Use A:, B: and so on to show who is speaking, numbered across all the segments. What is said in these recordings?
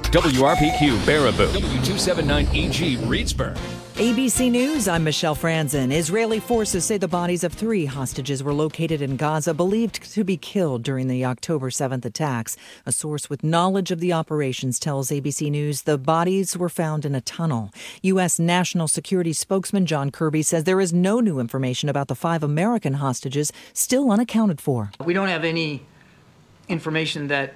A: WRPQ Baraboo, W279EG Reedsburg.
B: ABC News, I'm Michelle Franzen. Israeli forces say the bodies of 3 hostages were located in Gaza, believed to be killed during the October 7th attacks. A source with knowledge of the operations tells ABC News the bodies were found in a tunnel. U.S. National Security spokesman John Kirby says there is no new information about the 5 American hostages still unaccounted for.
C: We don't have any information that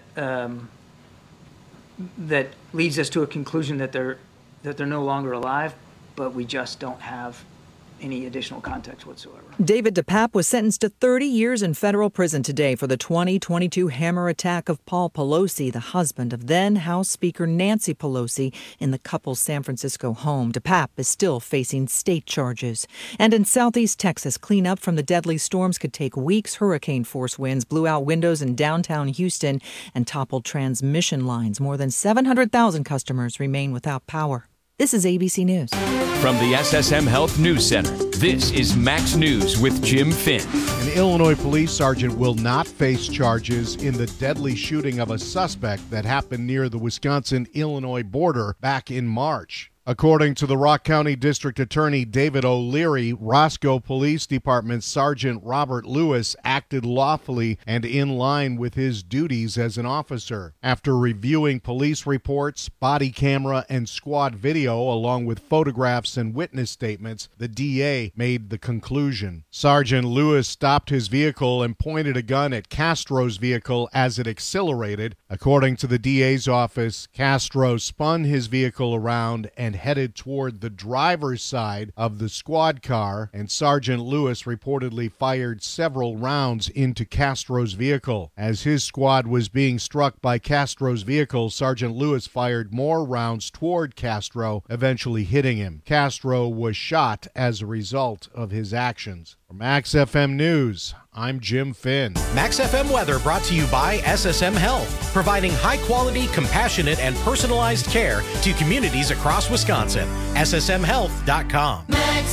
C: that leads us to a conclusion that they're no longer alive, but we just don't have any additional context whatsoever.
B: David DePape was sentenced to 30 years in federal prison today for the 2022 hammer attack of Paul Pelosi, the husband of then House Speaker Nancy Pelosi, in the couple's San Francisco home. DePape is still facing state charges. And in southeast Texas, cleanup from the deadly storms could take weeks. Hurricane-force winds blew out windows in downtown Houston and toppled transmission lines. More than 700,000 customers remain without power. This is ABC News.
A: From the SSM Health News Center, this is Max News with Jim Finn.
D: An Illinois police sergeant will not face charges in the deadly shooting of a suspect that happened near the Wisconsin-Illinois border back in March. According to the Rock County District Attorney David O'Leary, Roscoe Police Department Sergeant Robert Lewis acted lawfully and in line with his duties as an officer. After reviewing police reports, body camera, and squad video, along with photographs and witness statements, the DA made the conclusion. Sergeant Lewis stopped his vehicle and pointed a gun at Castro's vehicle as it accelerated. According to the DA's office, Castro spun his vehicle around and headed toward the driver's side of the squad car, and Sergeant Lewis reportedly fired several rounds into Castro's vehicle. As his squad was being struck by Castro's vehicle, Sergeant Lewis fired more rounds toward Castro, eventually hitting him. Castro was shot as a result of his actions. For Max FM News, I'm Jim Finn.
E: Max FM weather brought to you by SSM Health, providing high-quality, compassionate, and personalized care to communities across Wisconsin. SSMHealth.com.
F: Max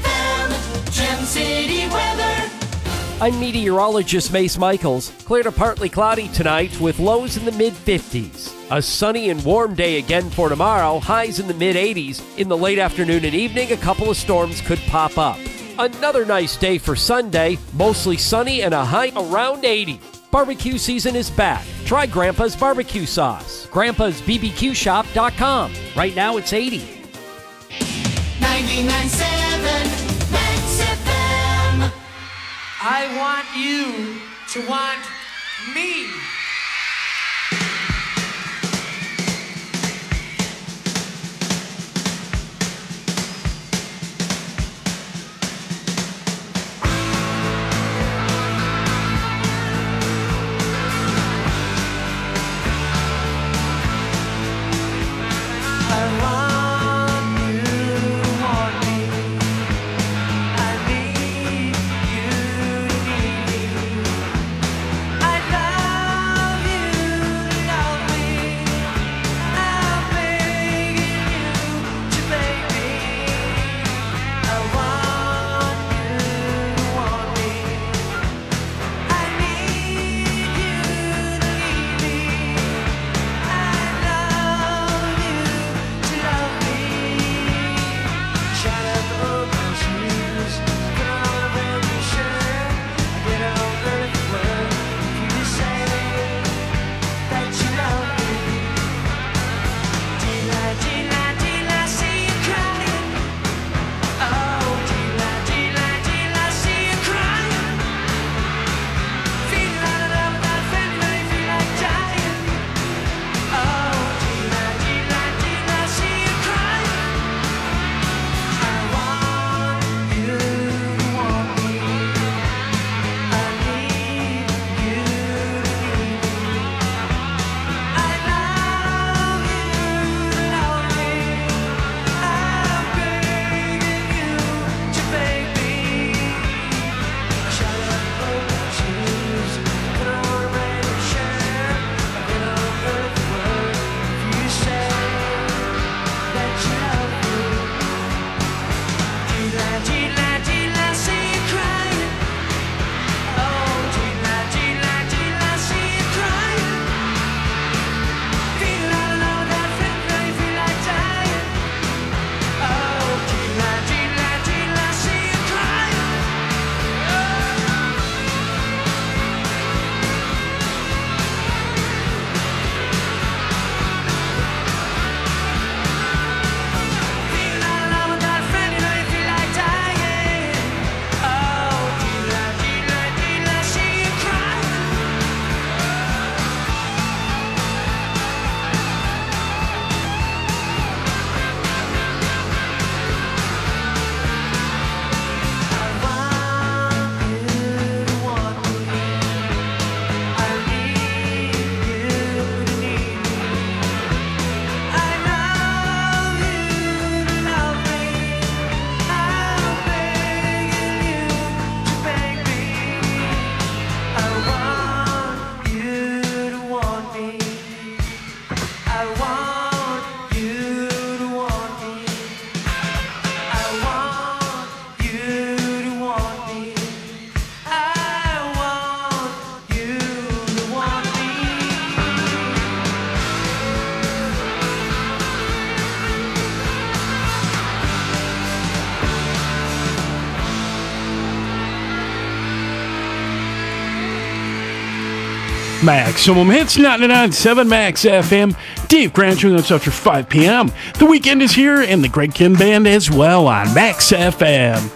F: FM, Gem City weather.
G: I'm meteorologist Mace Michaels. Clear to partly cloudy tonight with lows in the mid-50s. A sunny and warm day again for tomorrow, highs in the mid-80s. In the late afternoon and evening, a couple of storms could pop up. Another nice day for Sunday, mostly sunny and a high around 80. Barbecue season is back. Try Grandpa's barbecue sauce. Grandpa'sBBQShop.com. Right now it's 80.
F: 99.7 Max FM.
H: I want you to want me.
F: I love
I: Maximum Hits 99.7 Max FM. Dave Grancho, that's after 5 p.m. The weekend is here, and the Greg Kim Band as well on Max FM.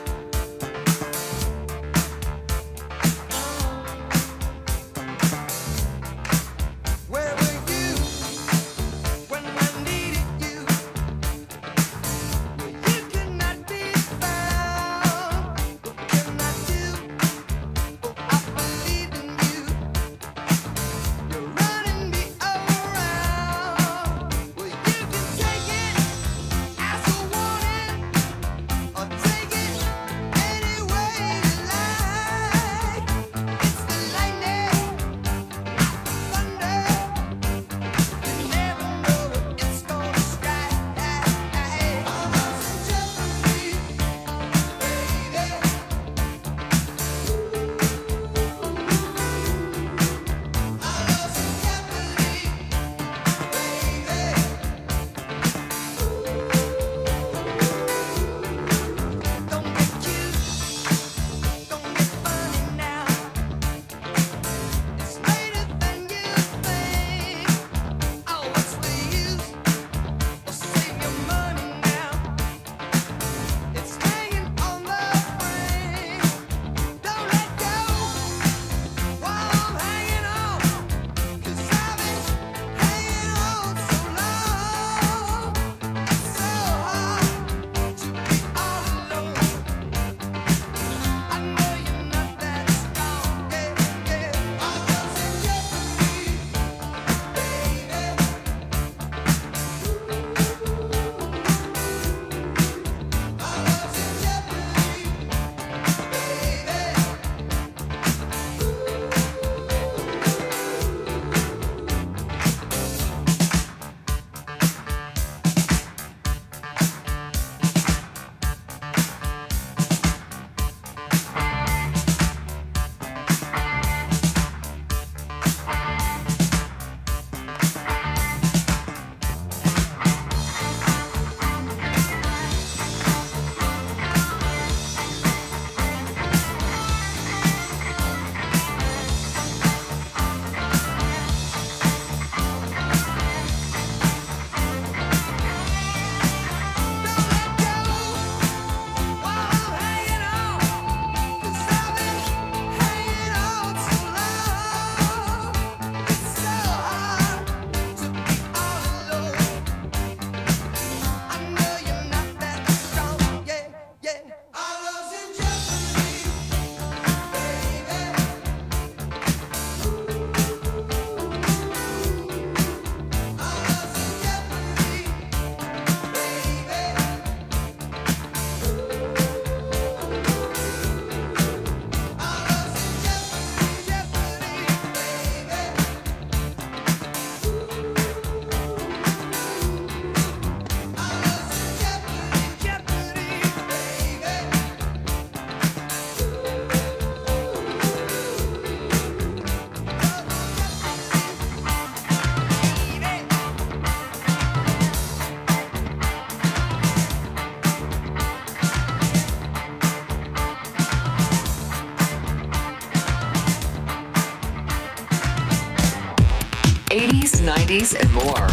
J: '80s, '90s, and more.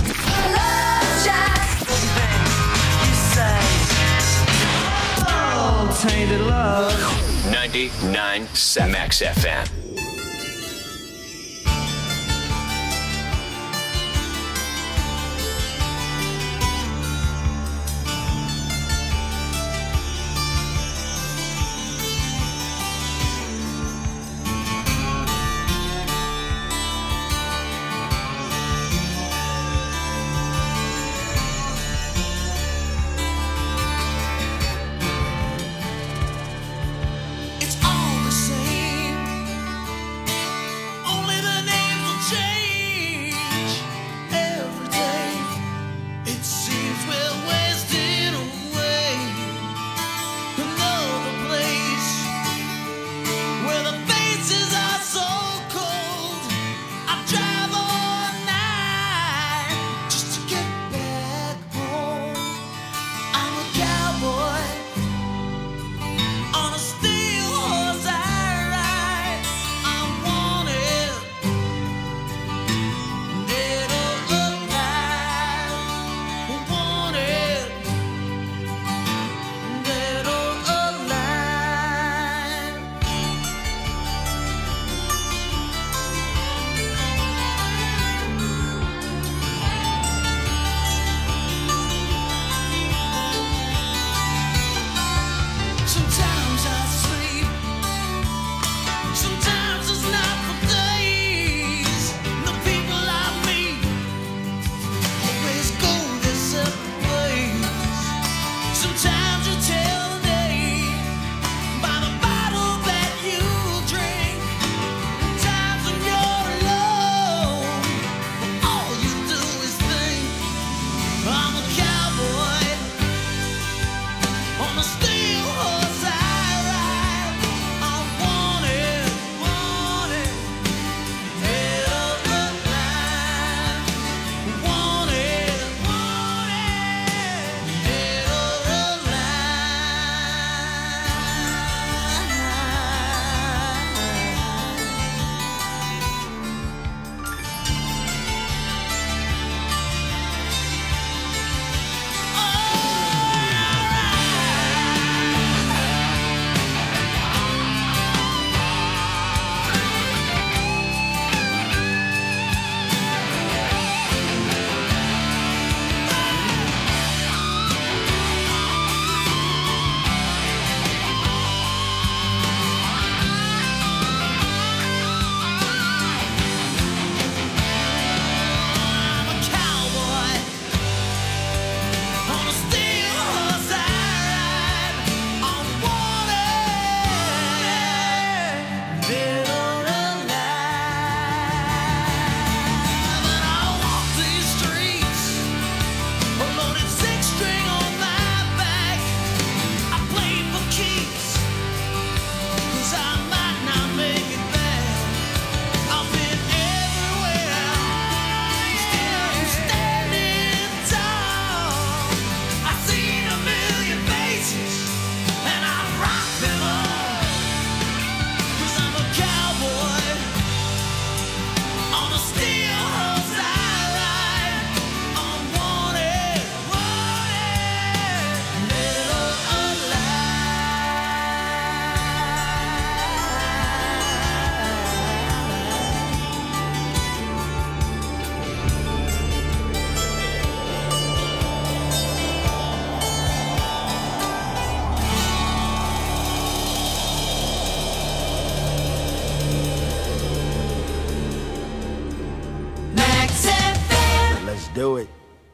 F: Love Shack.
K: Oh, tainted love.
A: 99.7 Max FM.
F: It's all the same.
K: Let's do it.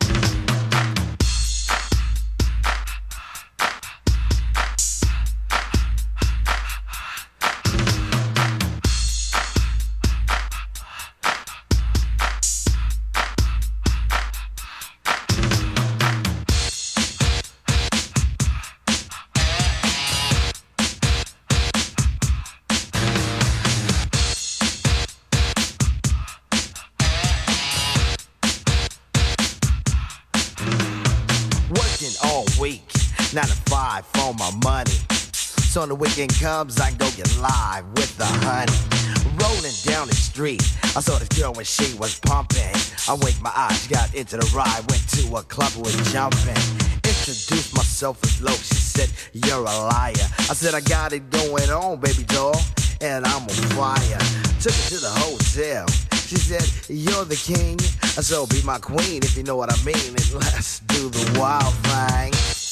K: All week, 9 to 5 for my money. So when the weekend comes, I can go get live with the honey. Rolling down the street, I saw this girl when she was pumping. I winked my eyes, got into the ride, went to a club, was jumping. Introduced myself as low, she said, you're a liar. I said, I got it going on, baby doll, and I'm on fire. Took her to the hotel. She said, you're the king, so be my queen if you know what I mean. And let's do the wild thing.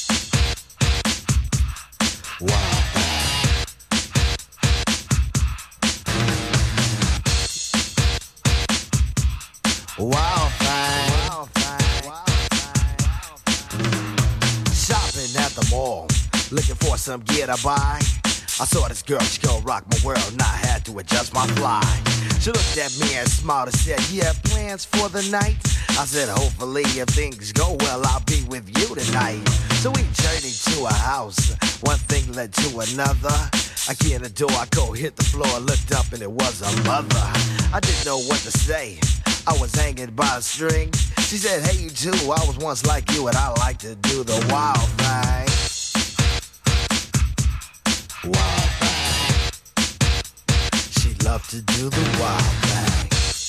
K: Wild thing. Wild thing. Wild thing. Shopping at the mall, looking for some gear to buy. I saw this girl, she gon' rock my world, and I had to adjust my fly. She looked at me and smiled and said, you have plans for the night? I said, hopefully if things go well, I'll be with you tonight. So we journeyed to a house, one thing led to another. I key in the door, I go hit the floor, looked up and it was a mother. I didn't know what to say, I was hanging by a string. She said, hey you too, I was once like you and I like to do the wild thing. Wild thing. She loved to do the wild thing.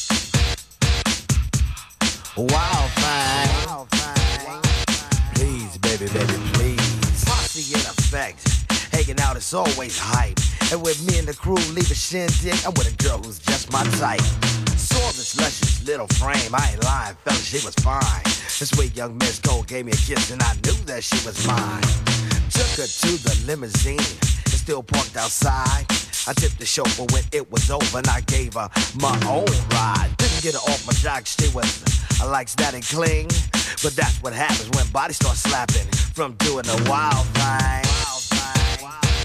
K: Wild thing. Wild thing. Please, baby, baby, please. Posse in effect. Hanging out is always hype. And with me and the crew leave a shindig, I'm with a girl who's just my type. Saw this luscious little frame, I ain't lying, fella, she was fine. This sweet young Miss Gold gave me a kiss and I knew that she was mine. Took her to the limousine, it's still parked outside. I tipped the chauffeur when it was over and I gave her my own ride. Didn't get her off my jock, she was, I likes that and cling. But that's what happens when bodies start slapping from doing the wild thing. Wild thing.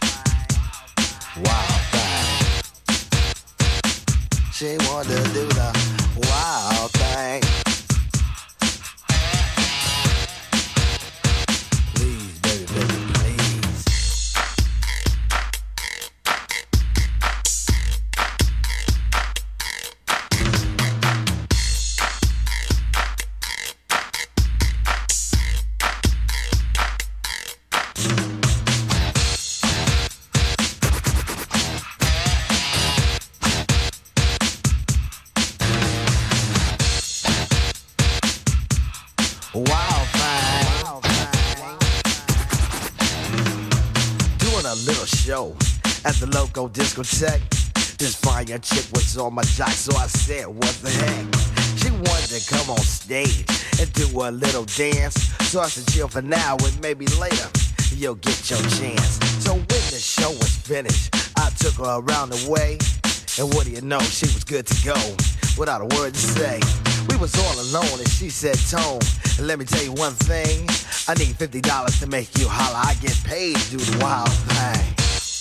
K: Wild thing. She wanted to do the wild thing. Please, baby, baby, please. Wild thing. Doing a little show at the local discotheque. This fire chick was on my jock, so I said, what the heck? She wanted to come on stage and do a little dance. So I said, chill for now and maybe later you'll get your chance. So when the show was finished, I took her around the way. And what do you know, she was good to go without a word to say. We was all alone and she said, Tone, let me tell you one thing. I need $50 to make you holler. I get paid to do the wild thing.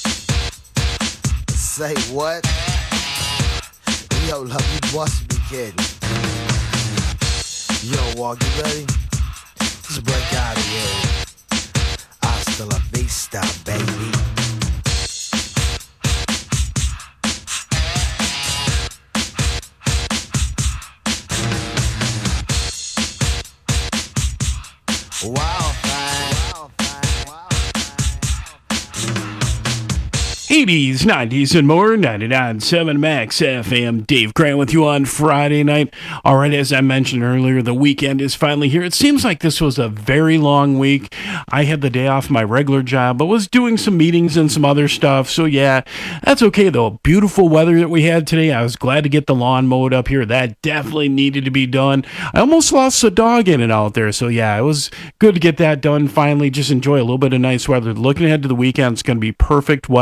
K: Say what? Yo, love, you must be kidding. Yo, Walk, you ready? Just break out of here. Hasta la vista, baby. Wild thing.
I: 80s, 90s, and more. 99.7 Max FM. Dave Grant with you on Friday night. All right, as I mentioned earlier, the weekend is finally here. It seems like this was a very long week. I had the day off my regular job, but was doing some meetings and some other stuff. So, yeah, that's okay, though. Beautiful weather that we had today. I was glad to get the lawn mowed up here. That definitely needed to be done. I almost lost a dog in and out there. So, yeah, it was good to get that done finally. Just enjoy a little bit of nice weather. Looking ahead to the weekend, it's going to be perfect weather all week.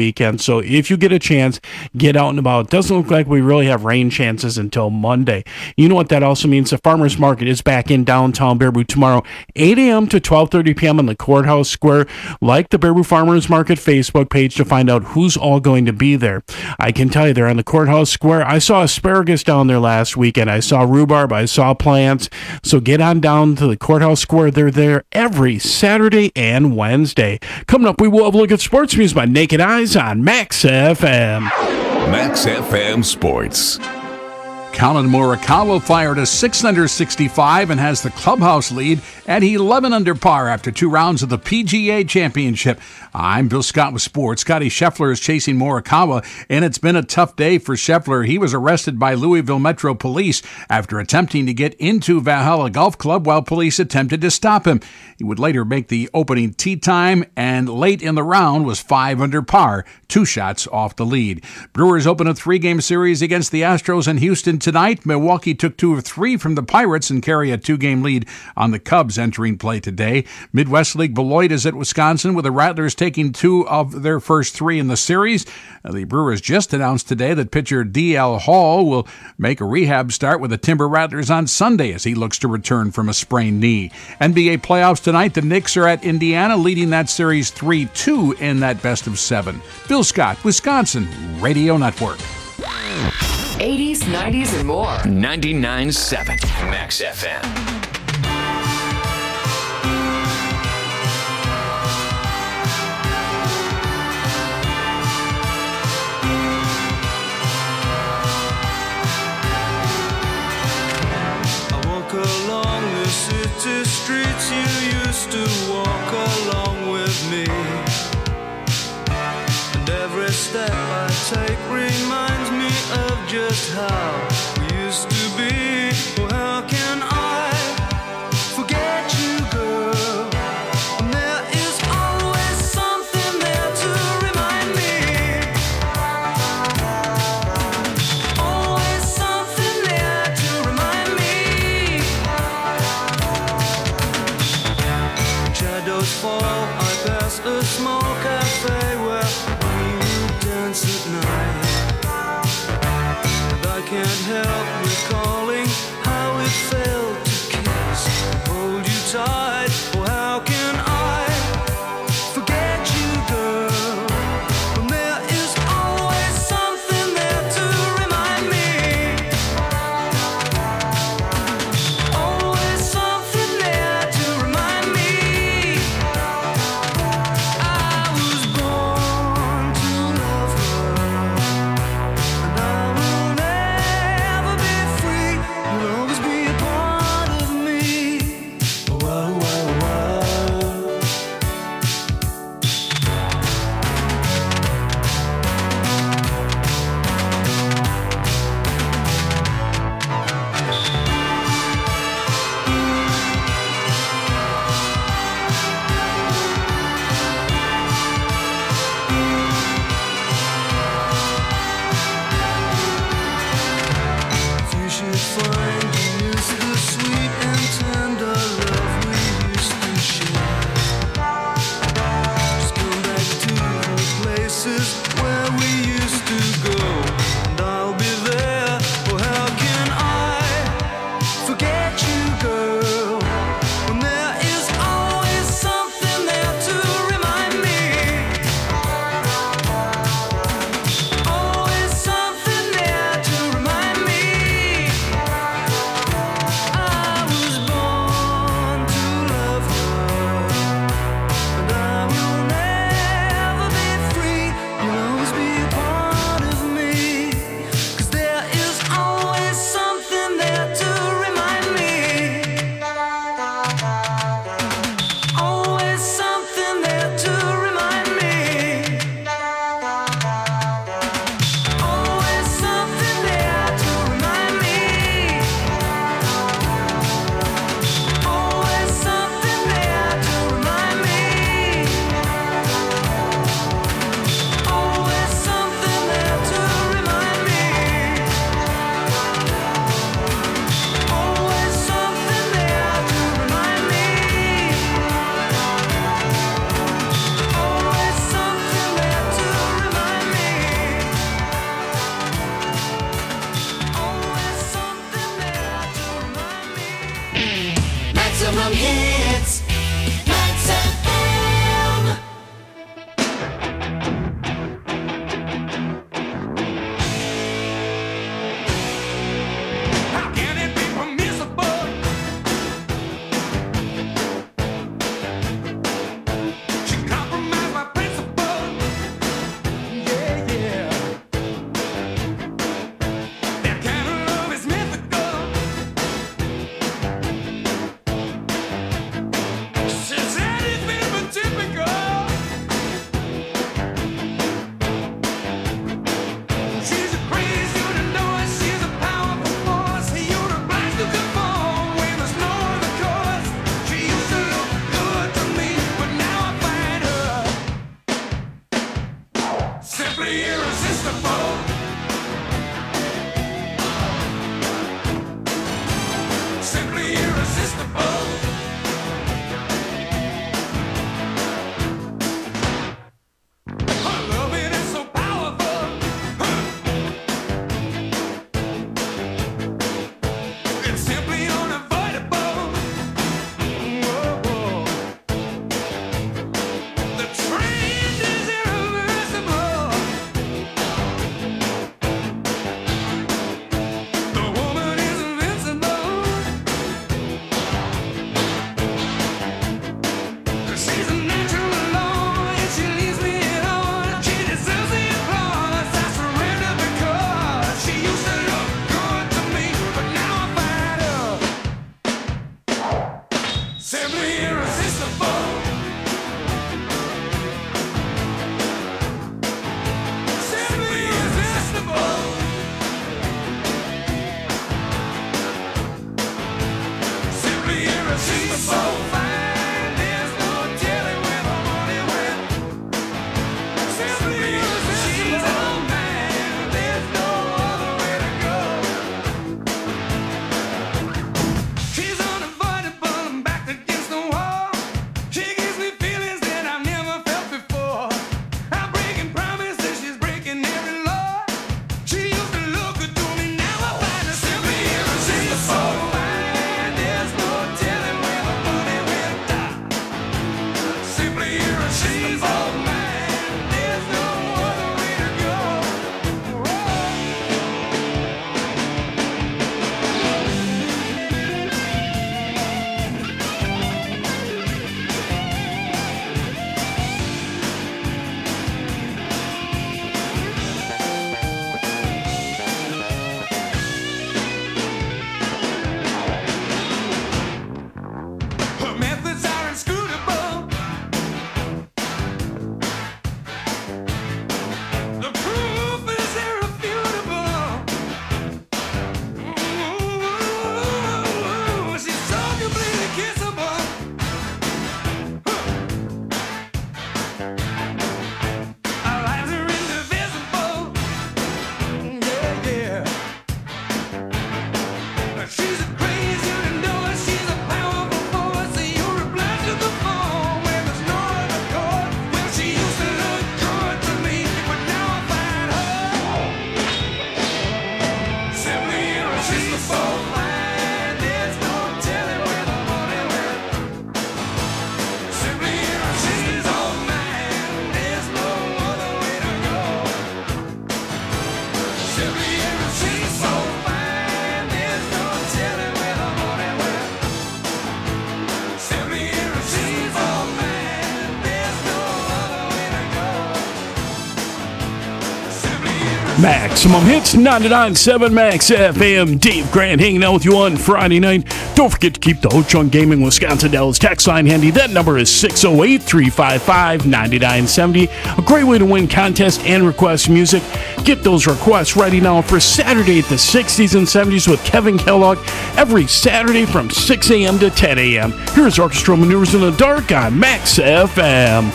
I: weekend. So if you get a chance, get out and about. It doesn't look like we really have rain chances until Monday. You know what that also means? The farmers market is back in downtown Baraboo tomorrow, 8 a.m. to 12:30 p.m. in the Courthouse Square. Like the Baraboo Farmers Market Facebook page to find out who's all going to be there. I can tell you, they're on the Courthouse Square. I saw asparagus down there last weekend. I saw rhubarb. I saw plants. So get on down to the Courthouse Square. They're there every Saturday and Wednesday. Coming up, we will have a look at sports news by Naked Eyes on Max FM.
A: Max FM Sports.
L: Colin Morikawa fired a 6 under 65 and has the clubhouse lead at 11 under par after 2 rounds of the PGA Championship. I'm Bill Scott with sports. Scotty Scheffler is chasing Morikawa, and it's been a tough day for Scheffler. He was arrested by Louisville Metro Police after attempting to get into Valhalla Golf Club while police attempted to stop him. He would later make the opening tee time, and late in the round was 5 under par, 2 shots off the lead. Brewers open a 3-game series against the Astros in Houston tonight. Milwaukee took 2 of 3 from the Pirates and carry a 2-game lead on the Cubs entering play today. Midwest League Beloit is at Wisconsin, with the Rattlers taking 2 of their first 3 in the series. The Brewers just announced today that pitcher D.L. Hall will make a rehab start with the Timber Rattlers on Sunday as he looks to return from a sprained knee. NBA playoffs tonight. The Knicks are at Indiana, leading that series 3-2 in that best of 7. Bill Scott, Wisconsin Radio Network.
J: 80s, 90s, and more.
A: 99.7 Max FM.
M: Along the city streets you used to walk along with me, and every step I take reminds me of just how we used to be. Well, how can I forget you, girl? And there is always something there to remind me. Always something there to remind me.
F: Maximum hits. Max FM.
M: How can it be permissible? She compromised my principle. Yeah, yeah. That kind of love is mythical. She said it's been typical. She's a crazy, you to know it. She's a powerful force. You're the blind to conform when there's no other cause. She used to look good to me, but now I find her simply irresistible. Simply irresistible. Her loving is so powerful. It's simply unavoidable. Whoa. The trend is irreversible. The woman is invincible. She's a natural law, and she leaves me alone. She deserves the applause. I surrender because she used to look good to me, but now I find her simply irresistible. Simply irresistible. Simply irresistible. Fine, there's no telling where the money went. Simply irresistible. She's all mine. There's no other way to go. She's unavoidable. I'm backed against the wall. She gives me feelings that I've never felt before. I'm breaking promises. She's breaking every law. She used to look good to me. Now I find her simply irresistible. Fine, there's no telling where the money went. Simply irresistible. Man, there's no other way to go. Her methods are inscrutable. The proof is irrefutable. Ooh, she's so completely kissable. Our lives are indivisible. Yeah, yeah. She's a crazy, you know it. She's a powerful force. You're a blind to the fall when there's no other cause. Well, she used to look good to me, but now I find her simply irresistible. Fine, there's no telling where the money went. Simply irresistible. Man, there's no other way to go. Simply irresistible. Fine, there's no telling where the money went. Simply irresistible. Man, there's no other way to go. Simply irresistible.
I: Maximum Hits 99.7 Max FM. Dave Grant hanging out with you on Friday night. Don't forget to keep the Ho-Chunk Gaming Wisconsin Dells text line handy. That number is 608-355-9970. A great way to win contests and request music. Get those requests ready now for Saturday at the 60s and 70s with Kevin Kellogg every Saturday from 6 a.m. to 10 a.m. Here's Orchestral Maneuvers in the Dark on Max FM.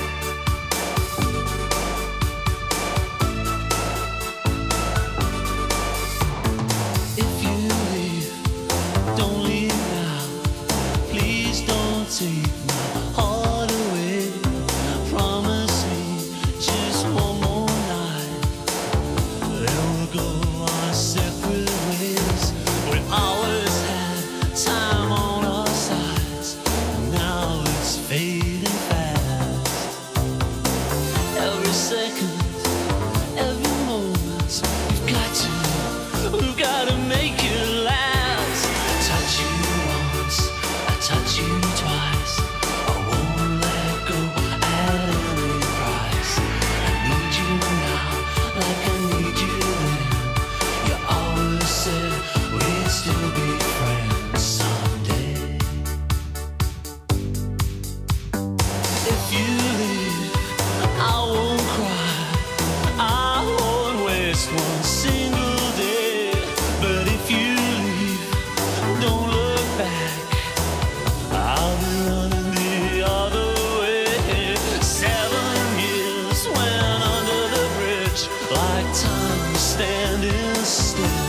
M: If you leave, don't leave now. Please don't take my heart away. Promise me just one more night. Then we'll go our separate ways. We always had time on our sides. back. I'll be running the other way. 7 years went under the bridge like time was standing still.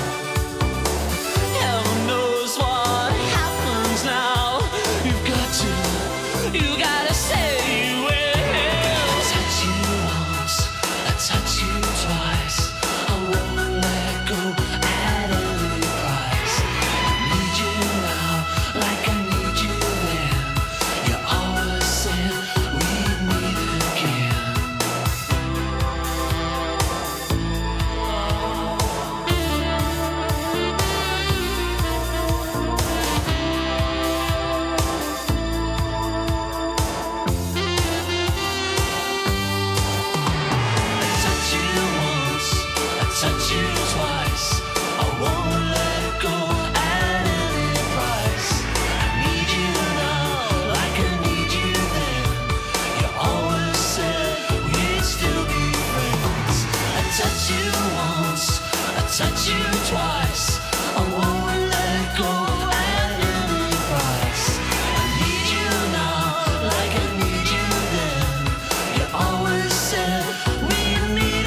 M: Heaven knows what happens now. You gotta say you will. Touch you once, I touch you twice. I won't let go at any price. I need you now, like I need you then. You always said we'd meet again. I touch you once, I touch you twice. I won't let go at any price. I need you now, like I need you then. You always said we'd still be friends. I touch you once, I touch you twice. I won't let go at any price. I need you now, like I need you then. You always said we'd meet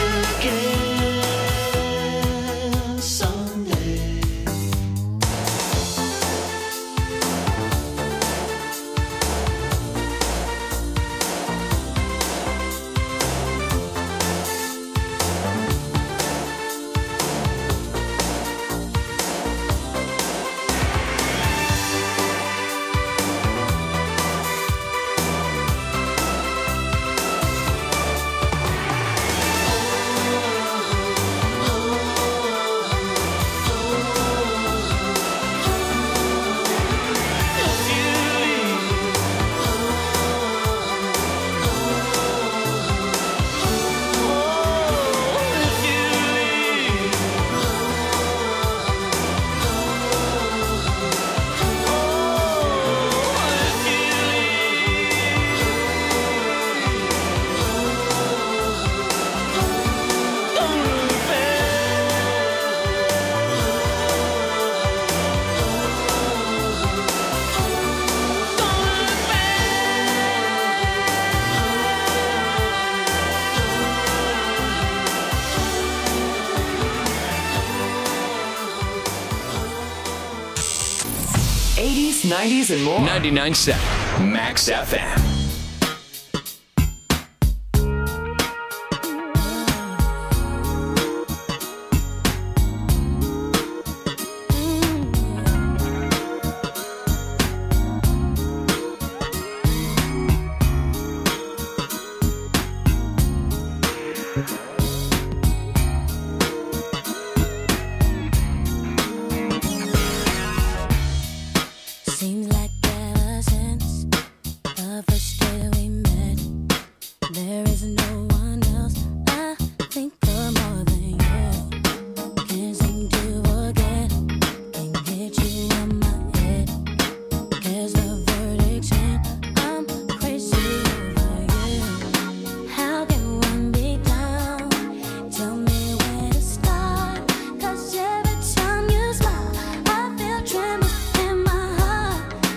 M: again someday.
J: '80s, '90s, and more.
A: 99.7 Max FM.
N: Seems like ever since the first day we met, there is no one else I think of more than you. Can't seem to forget, can't get you on my head. There's the verdict and I'm crazy over you. How can one be down? Tell me where to start, 'cause every time you smile I feel tremors in my heart.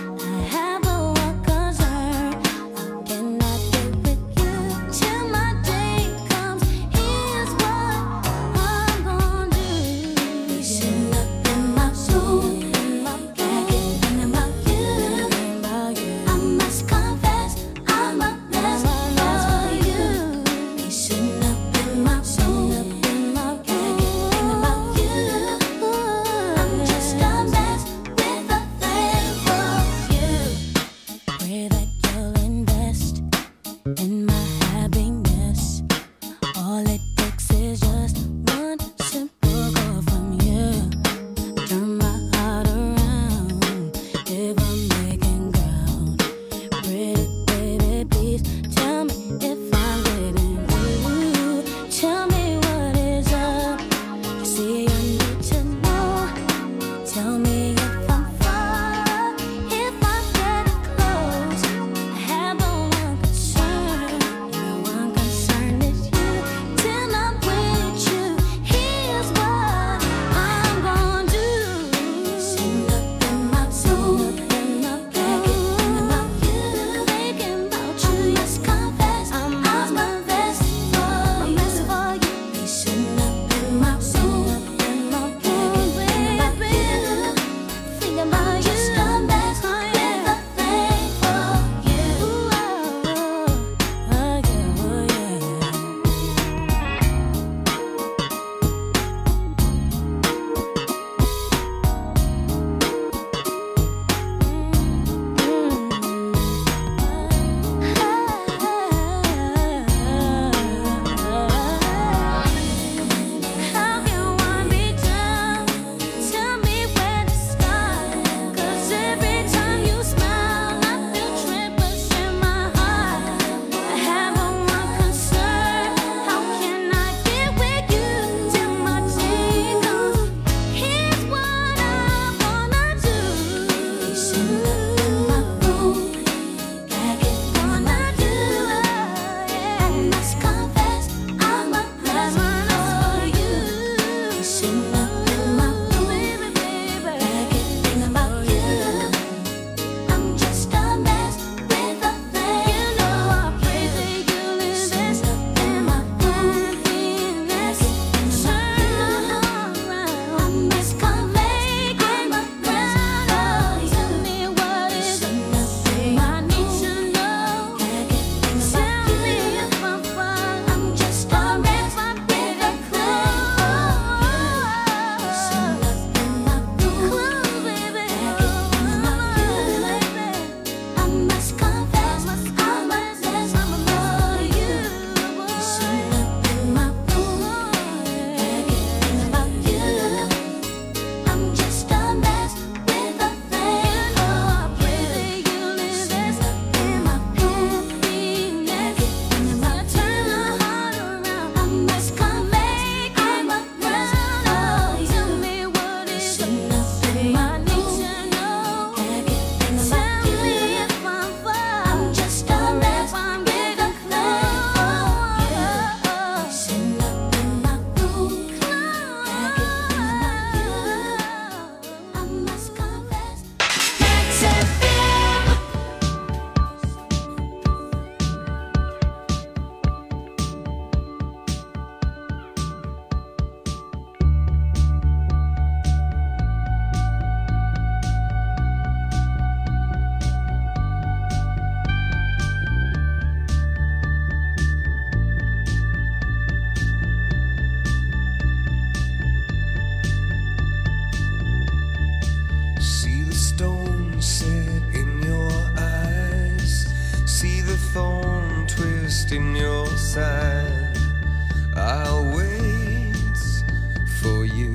M: stone set in your eyes, see the thorn twist in your side. I'll wait for you.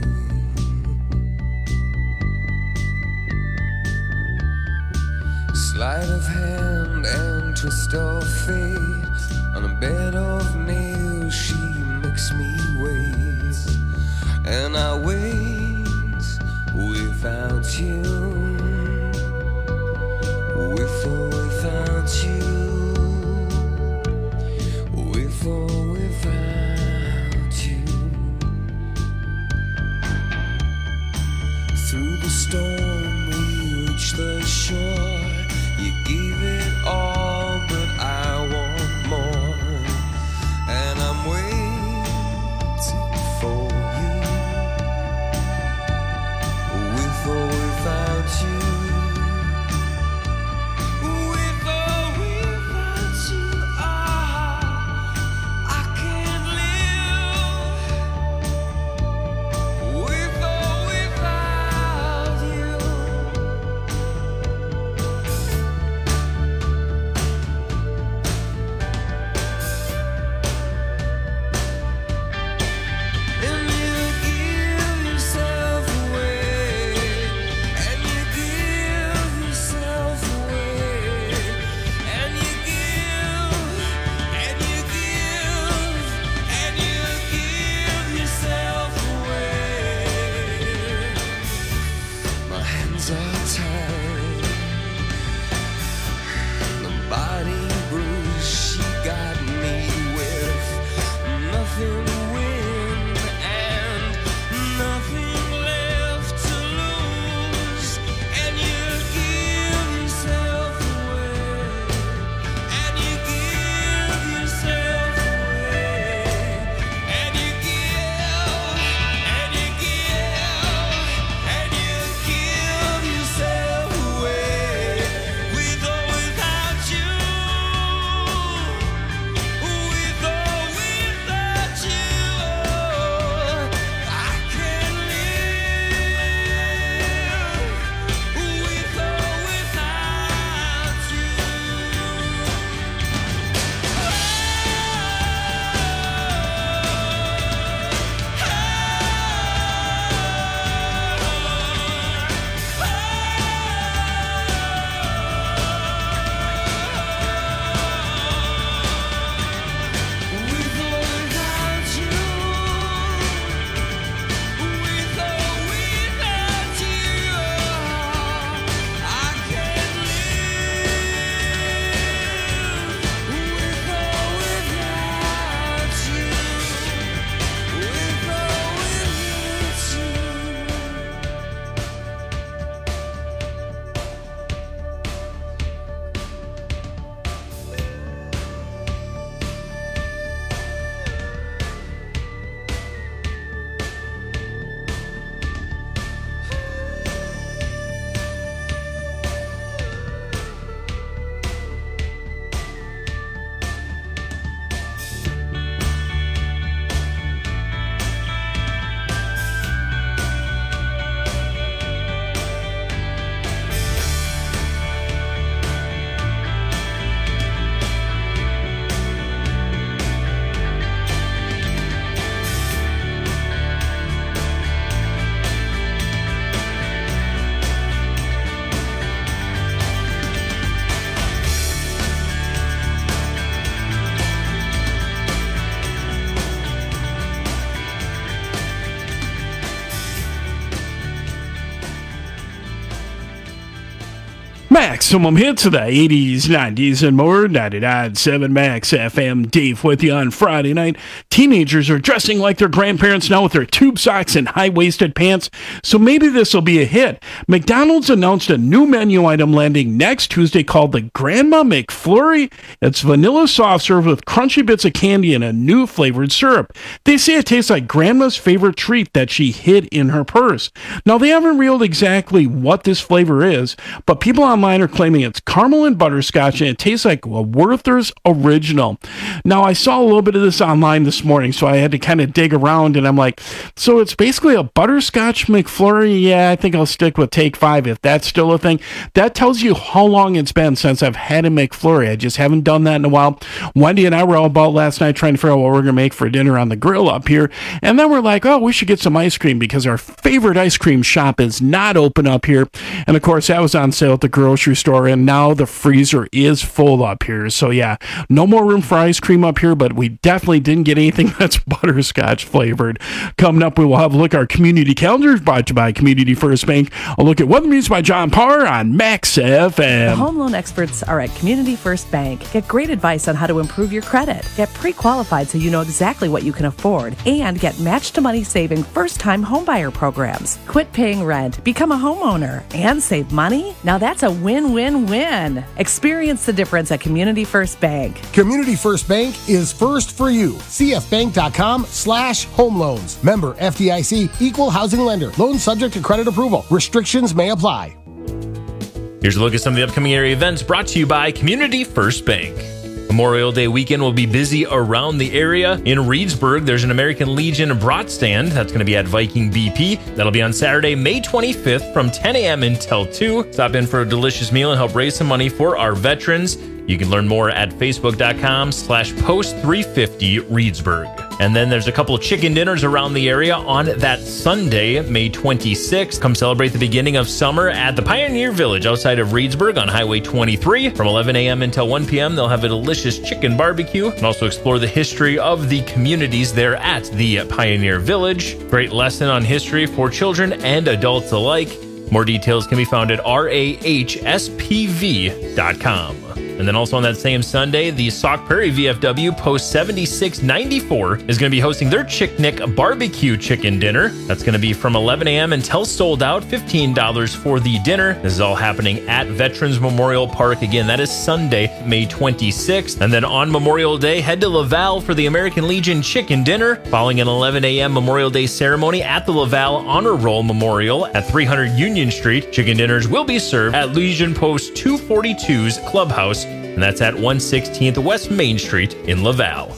M: Sleight of hand and twist of fate, on a bed of nails she makes me wait, and I wait without you, with or without you, with or without you. Through the storm we reach the shore. You gave it all, but I want more, and I'm waiting for you, with or without you, with or without you. I can't live with or without you. And you give yourself away, and you give yourself away, and you give, and you give, and you give yourself away. My hands are tied, the body bruised, she got me with nothing to win and nothing left to lose. And you give yourself away, and you give yourself away, and you give, and you give, and you give yourself away, with or without you, with or without you. I can't live with or without you. With or without you, with or without you, I can't live with or without you, with or
I: Maximum hits of the 80s, 90s, and more. 99.7 Max FM. Dave with you on Friday night. Teenagers are dressing like their grandparents now with their tube socks and high-waisted pants, so maybe this will be a hit. McDonald's announced a new menu item landing next Tuesday called the Grandma McFlurry. It's vanilla soft serve with crunchy bits of candy and a new flavored syrup. They say it tastes like Grandma's favorite treat that she hid in her purse. Now, they haven't revealed exactly what this flavor is, but people online online are claiming it's caramel and butterscotch, and it tastes like a Werther's Original. Now, I saw a little bit of this online this morning, so I had to kind of dig around, and I'm like, so it's basically a butterscotch McFlurry? Yeah, I think I'll stick with Take 5 if that's still a thing. That tells you how long it's been since I've had a McFlurry. I just haven't done that in a while. Wendy and I were all about last night trying to figure out what we're going to make for dinner on the grill up here, and then we're like, oh, we should get some ice cream because our favorite ice cream shop is not open up here. And of course, that was on sale at the grocery store, and now the freezer is full up here. So yeah, no more room for ice cream up here, but we definitely didn't get anything that's butterscotch flavored. Coming up, we will have a look at our community calendar brought to you by Community First Bank. A look at weather news by John Parr on Max FM.
O: The home loan experts are at Community First Bank. Get great advice on how to improve your credit. Get pre-qualified so you know exactly what you can afford. And get match-to-money saving first-time homebuyer programs. Quit paying rent, become a homeowner, and save money? Now that's a win-win-win. Experience the difference at Community First Bank.
P: Community First Bank is first for you. cfbank.com/home loans. Member FDIC, equal housing lender. Loan subject to credit approval. Restrictions may apply.
Q: Here's a look at some of the upcoming area events brought to you by Community First Bank. Memorial Day weekend will be busy around the area. In Reedsburg, there's an American Legion brat stand. That's going to be at Viking BP. That'll be on Saturday, May 25th from 10 a.m. until 2. Stop in for a delicious meal and help raise some money for our veterans. You can learn more at facebook.com/post350 Reedsburg. And then there's a couple of chicken dinners around the area on that Sunday, May 26th. Come celebrate the beginning of summer at the Pioneer Village outside of Reedsburg on Highway 23. From 11 a.m. until 1 p.m., they'll have a delicious chicken barbecue and also explore the history of the communities there at the Pioneer Village. Great lesson on history for children and adults alike. More details can be found at rahspv.com. And then also on that same Sunday, the Sauk Prairie VFW Post 7694 is going to be hosting their Chicknick Barbecue Chicken Dinner. That's going to be from 11 a.m. until sold out, $15 for the dinner. This is all happening at Veterans Memorial Park. Again, that is Sunday, May 26th. And then on Memorial Day, head to Laval for the American Legion Chicken Dinner, following an 11 a.m. Memorial Day ceremony at the Laval Honor Roll Memorial at 300 Union Street. Chicken dinners will be served at Legion Post 242's Clubhouse, and that's at 116th West Main Street in Laval.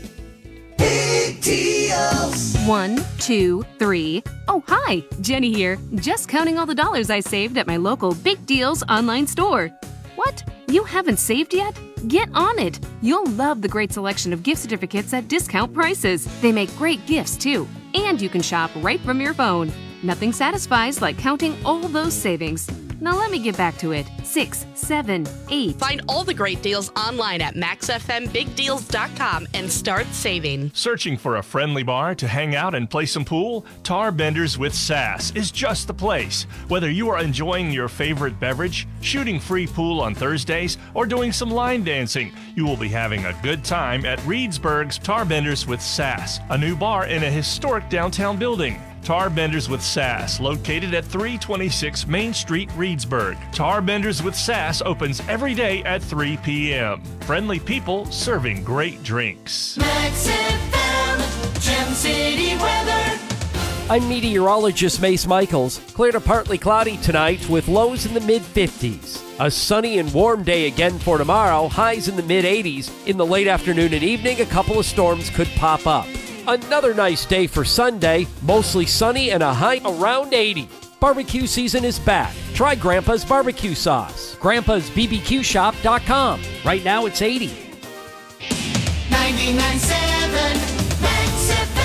F: Big deals.
R: 1, 2, 3. Oh, hi, Jenny here. Just counting all the dollars I saved at my local Big Deals online store. What? You haven't saved yet? Get on it. You'll love the great selection of gift certificates at discount prices. They make great gifts, too. And you can shop right from your phone. Nothing satisfies like counting all those savings. Now let me get back to it. 6, 7, 8.
S: Find all the great deals online at maxfmbigdeals.com and start saving.
T: Searching for a friendly bar to hang out and play some pool? Tar Benders with Sass is just the place. Whether you are enjoying your favorite beverage, shooting free pool on Thursdays, or doing some line dancing, you will be having a good time at Reedsburg's Tar Benders with Sass, a new bar in a historic downtown building. Tar Benders with Sass, located at 326 Main Street, Reedsburg. Tar Benders with Sass opens every day at 3 p.m. Friendly people serving great drinks.
F: Max FM, Gem City weather.
G: I'm meteorologist Mace Michaels. Clear to partly cloudy tonight with lows in the mid-50s. A sunny and warm day again for tomorrow, highs in the mid-80s. In the late afternoon and evening, a couple of storms could pop up. Another nice day for Sunday, mostly sunny and a high around 80. Barbecue season is back. Try Grandpa's barbecue sauce. Grandpa'sBBQShop.com. Right now it's 80.
F: 99.7 Max FM.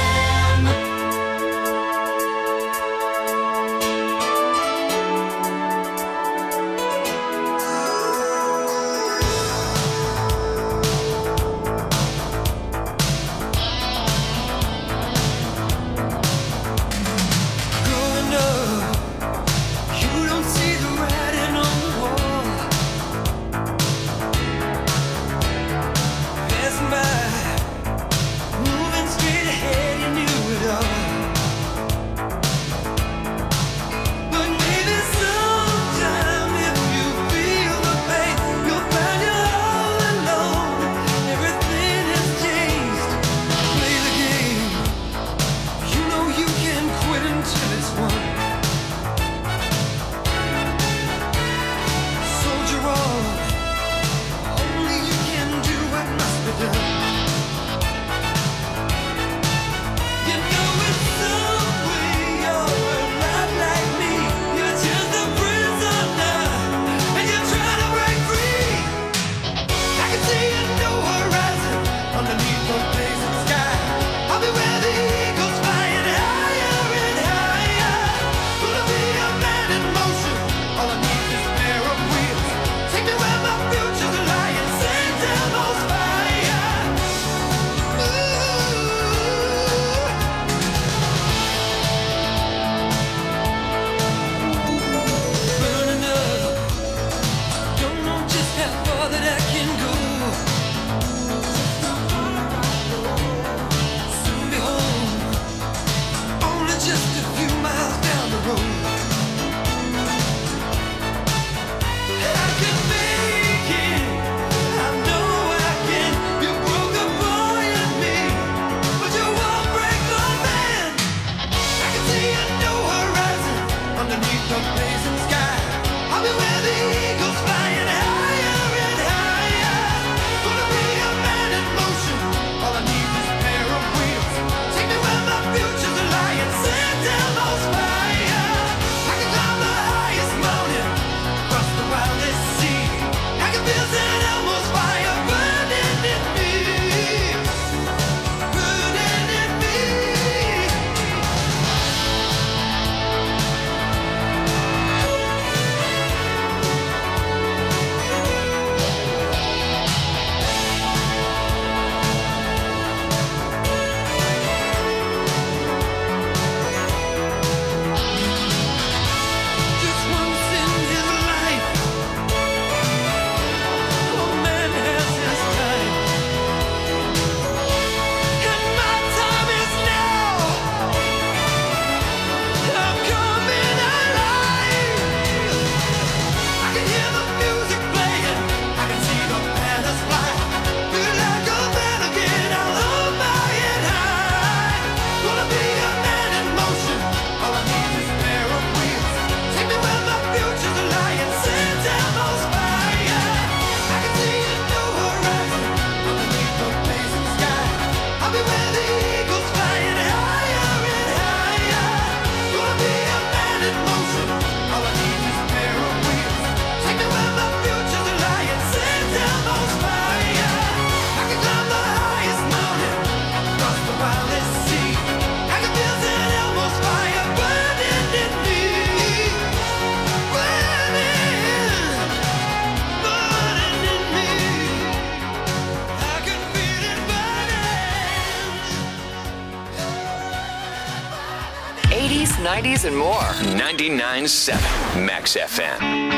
J: 90s, and more.
A: 99.7 Max FM.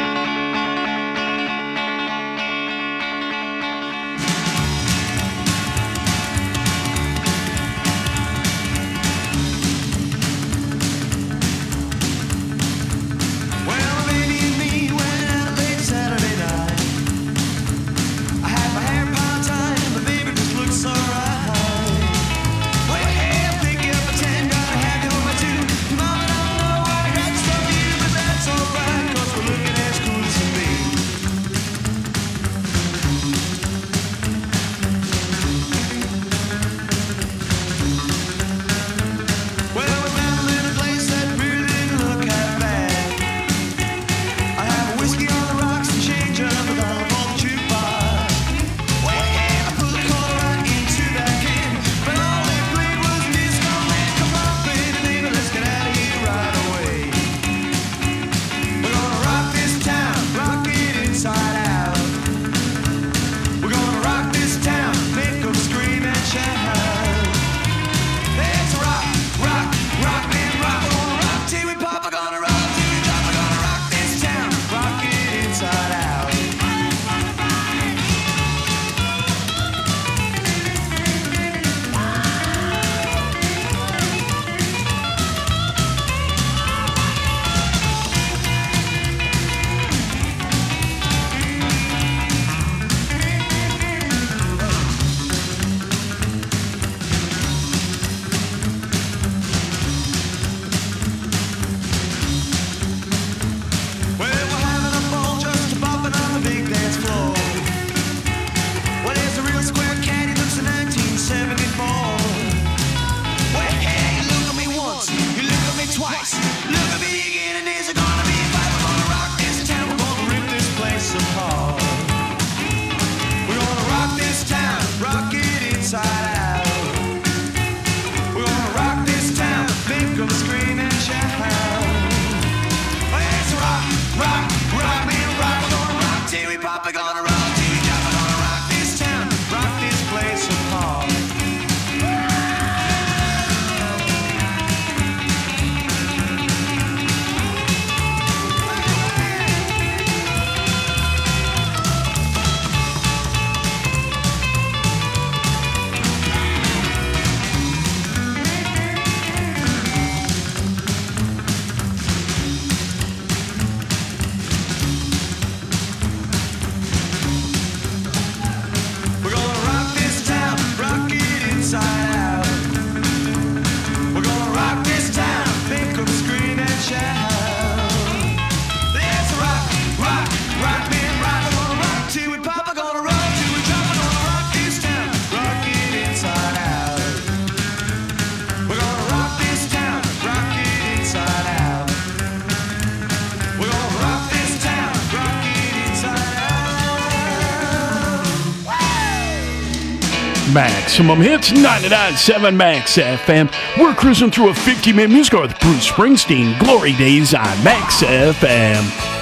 I: Maximum Hits, 99.7 Max FM. We're cruising through a 50-minute music hour with Bruce Springsteen. Glory Days on Max FM.